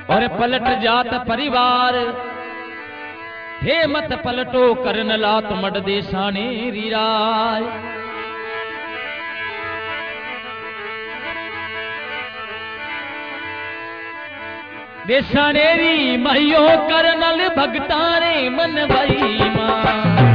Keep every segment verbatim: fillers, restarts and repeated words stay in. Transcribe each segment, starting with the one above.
और पलट जात परिवार हे मत पलटो करन लात मड देशाने रीराय। देशानेरी महियो करनल भगतारे मन भई मां।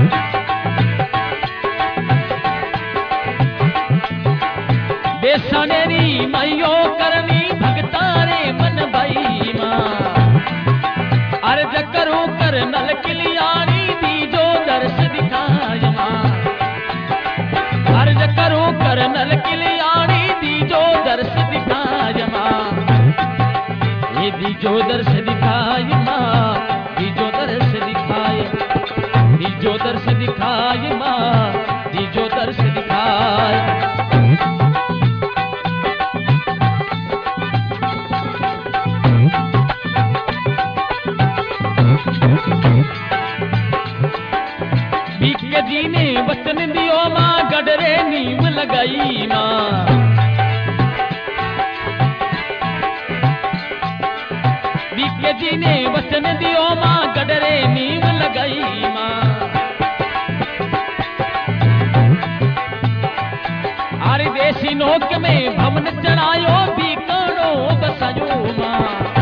देशानेरी महियो करनी भगतारे मन भई मां। अर्ज करो करनल किलियानी दीजो दर्श दिखाय मां। अर्ज करो करनल किलियानी दीजो दर्श दिखाय मां। ये दीजो दर्श दिखाय मां। दीजो दर्श दिखाय दीजो दर्श दिखाय मां। दीजो दर्श दिखाय। बीके जी ने वचन दियो मां गडरे नीम लगाई मां। बीके जी ने वचन दियो मां गडरे नीम लगाई मां। आरे देसी नोक में भवन चढ़ायो बीकानो बसायो मां।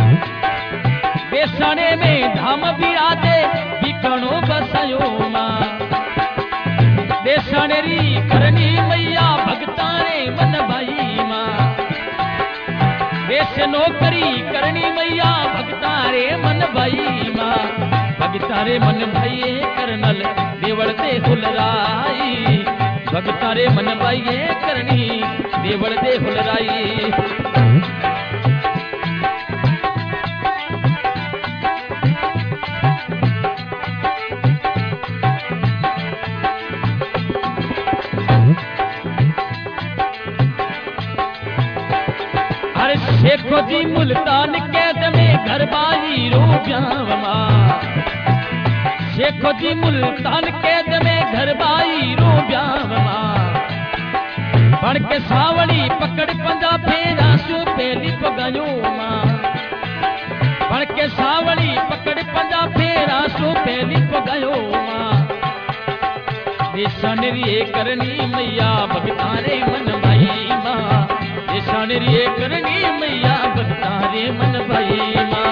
बेसाने में धाम बिराजे बीकानो बसायो मां। देशानेरी करनी मैया भगतारे मन भाई मां। देश नौकरी करनी मैया भगतारे मन भाई मां। भगतारे मन भाई करनल देवड़ दे हुलराई। भगतारे मन भाई करनी देवड़ दे हुलराई। शेखो जी मुल्तान कैद में घर बाई रो ब्यावमा। शेखो जी मुल्तान कैद में घर बाई रो ब्यावमा। पढ़ के सावड़ी पकड़ पंजा फेरा सु पेली पगायो मां। पढ़ के सावड़ी पकड़ पंजा फेरा सु पेली पगायो मां। देशानेरी करनी मैया भगतारे मन भाई मां। देशानेरी करनी मैया भगतारे मन भाई मां।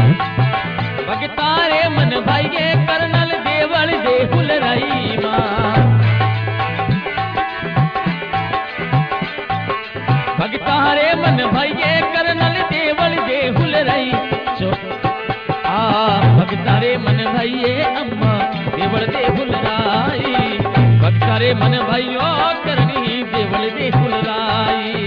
भगतारे मन भाई करनल देवल दे हुलराई मां। भगतारे मन भाई करनल देवल दे हुलराई। आ भगतारे मन भाई अम्मा देवल दे हुलराई। भगतारे मन भाइयो करनी देवल दे हुलराई।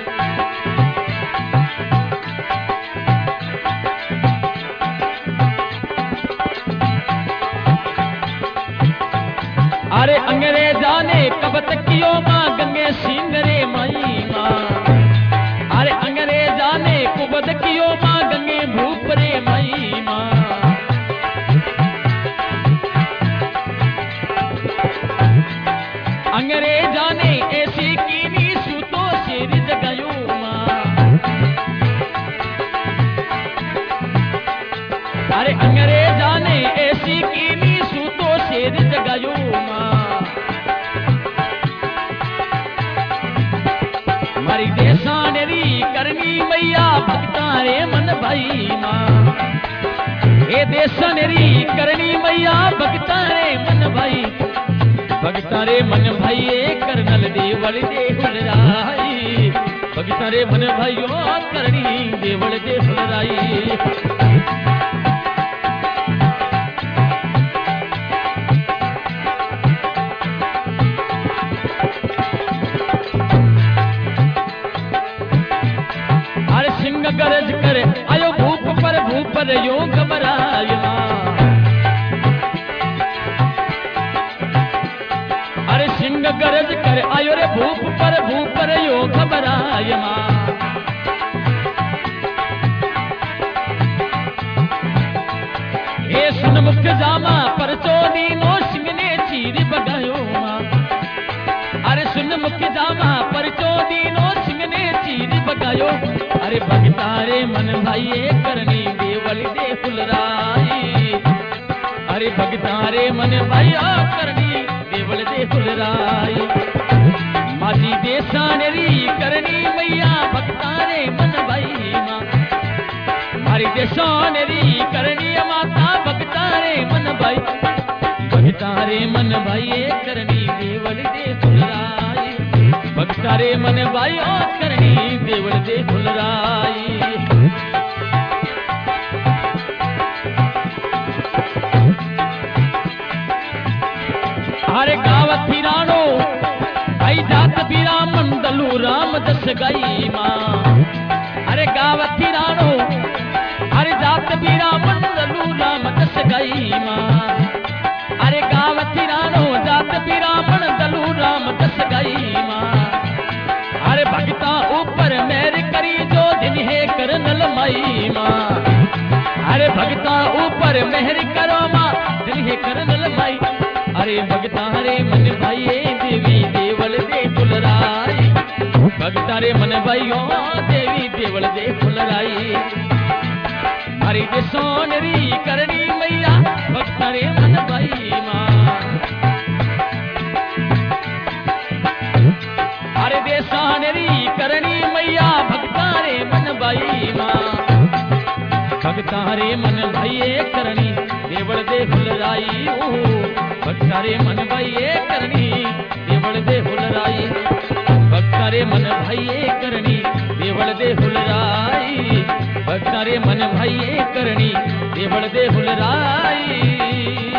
अरे अंग्रेजा ने कबत कियो मां गंगे सिंगरे माई मां। अरे अंग्रेजा ने कुबत कियो मां गंगे भूपरे माई मां। अंग्रेजा ने ऐसी कीनी सूतो शेर जगायो मां। अरे अंग्रेजा ने ऐसी कीनी सूतो शेर जगायो मां। मारी देशानेरी करनी मैया भगतारे मन भाई मां। ए देशानेरी करनी मैया भगतारे मन भाई। भगतारे मन भाई करनल देवल दे हुलराई। भगतारे मन भाइयो करनी देवल दे हुलराई। गरज कर आयो भूप पर भूप पर यो घबराय मां। अरे सिंह गरज कर आयो रे भूप पर भूप पर यो घबराय मां। हे सुन मुख जामा पर चोदी नो सिंह ने चीर बगायो मां। अरे सुन मुख जामा पर चोदी नो सिंह ने चीर बगायो। अरे भगतारे मन भाई करनी दे देवल दे फुलराई। अरे भगतारे मन भाई ओ करनी देवल दे फुलराई। माजी देसानेरी करनी मैया भगतारे मन भाई माँ। मारी देसानेरी करनी माता भगतारे मन भाई। भगतारे मन भाई करनी देवल दे फुलराई। भगतारे मन भाई ओ करनी देवल दे फुलराई। हरे गाव थिरानो भाई जात बीरा मंडलू राम दस गई माँ। हरे गाव थिरानो हरे जात बीरा मंडलू राम दस गई माँ। अरे गाव थिरानो जात बीरा मंडलू राम दस गई माँ। अरे भगता ऊपर मेर करी जो दिन है करनल माई माँ। अरे भगता ऊपर मेहर करो माँ दिन है करनल माई। अरे भगतारे मन भाई देवी देवल दे फुलराई। भगतारे मन भाई ओ देवी देवल दे फुलराई। हरी दे सोनरी करनी मैया भगतारे मन भाई माँ। हरे दे सोनरी करनी मैया भगतारे मन भाई माँ। भगतारे मन भाई करनी देवल दे फुलराई। भगतारे मन भाई करनी देवल दे फुलराई। भगतारे मन भाई करनी देवल दे फुलराई। भगतारे मन भाई करनी देवल दे फुलराई।